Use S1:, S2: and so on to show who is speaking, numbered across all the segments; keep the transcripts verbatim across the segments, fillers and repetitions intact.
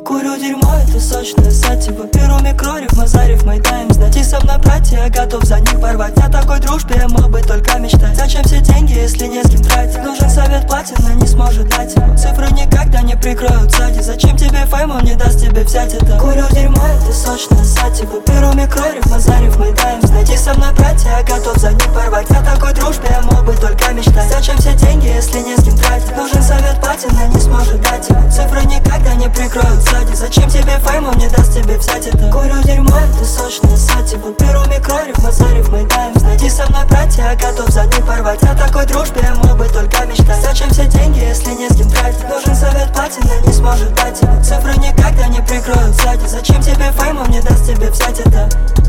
S1: Курю дерьмо, это сочное сативо. Беру микрориф, мазарив, мой таймс. Найти со мной братья, я готов за них порвать. О такой дружбе я мог бы только мечтать. Зачем все деньги, если не с кем тратить? Нужен совет, платина не сможет дать его. Цифры никогда не прикроют сзади. Зачем тебе фейм, он не даст тебе взять это. Курю дерьмо, это сочное сативо. Беру микрориф, мазарив, мой таймс. Найти со мной братья, я готов за них порвать. О такой дружбе я мог бы только мечтать. Зачем все деньги, если не с кем тратить? Нужен совет, платина не сможет дать его. Цифры никогда не прикроют сзади. Зачем тебе фейм, он не даст тебе взять это. Курю дерьмо, это сочное сативо. Беру микрориф, мазарив, мой таймс. Найти со мной братья, я готов за них порвать. О такой дружбе я мог бы только мечтать. Зачем все деньги, если не с кем тратить? Нужен совет, платина не сможет дать его. Цифры никогда не прикроют сзади. Зачем тебе фейм, он не даст тебе взять это.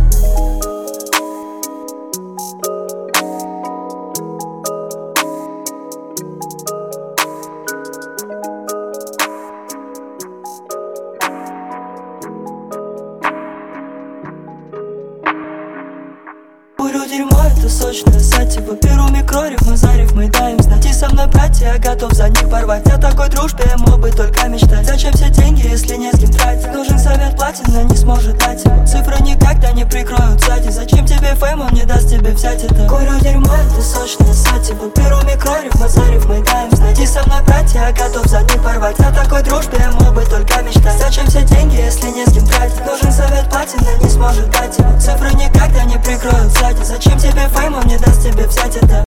S1: Курю дерьмо, это сочное сативо. Беру микрориф, мазарив, мой таймс. Найти со мной братья, я готов за них порвать. О такой дружбе я мог бы только мечтать. Зачем все деньги, если не с кем тратить? Нужен совет, платина не сможет дать его. Цифры никогда не прикроют сзади. Зачем тебе фейм, он не даст тебе взять это. Курю дерьмо, это сочное сативо. Беру микрориф, мазарив, мой таймс. Найти со мной братья, я готов за них порвать. О такой дружбе я мог бы только мечтать. Зачем все деньги, если не с кем тратить? Нужен совет, платина не сможет дать его. Цифры никогда не прикроют сзади. Зачем тебе фейм, он не даст тебе взять это.